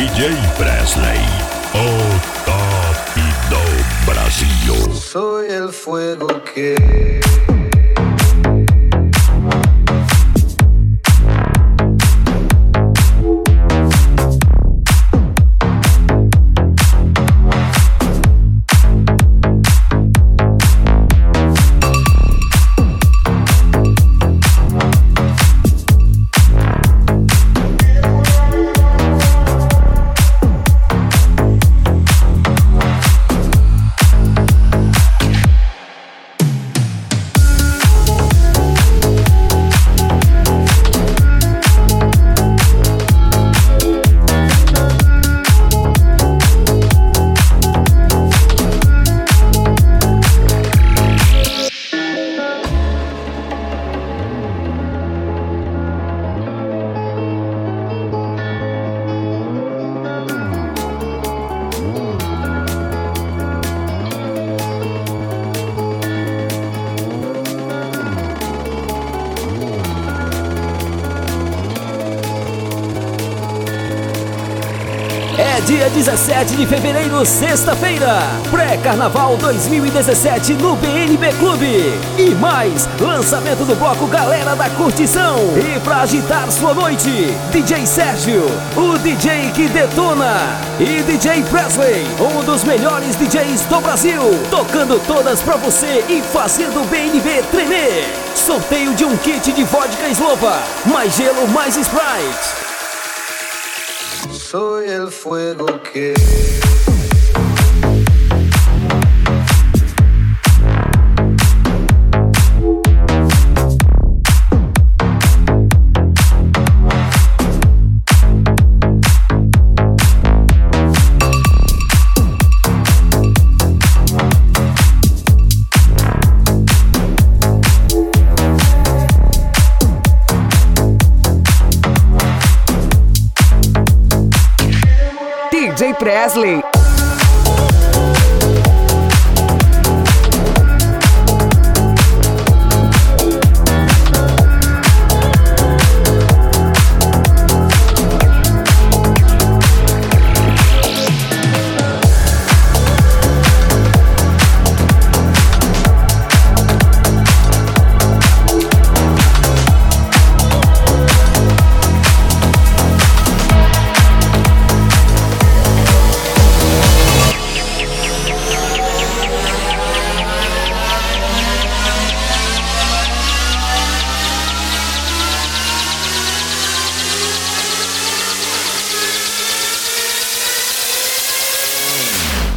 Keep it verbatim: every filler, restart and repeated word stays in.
D J Presley, o top do Brasil. Soy el fuego que... É dia dezessete de fevereiro, sexta-feira, pré-carnaval dois mil e dezessete no B N B Clube. E mais, lançamento do bloco Galera da Curtição. E pra agitar sua noite, D J Sérgio, o D J que detona. E D J Presley, um dos melhores D Js do Brasil, tocando todas pra você e fazendo o B N B tremer. Sorteio de um kit de vodka Slova, mais gelo, mais Sprite. Soy el fuego que... D J Presley,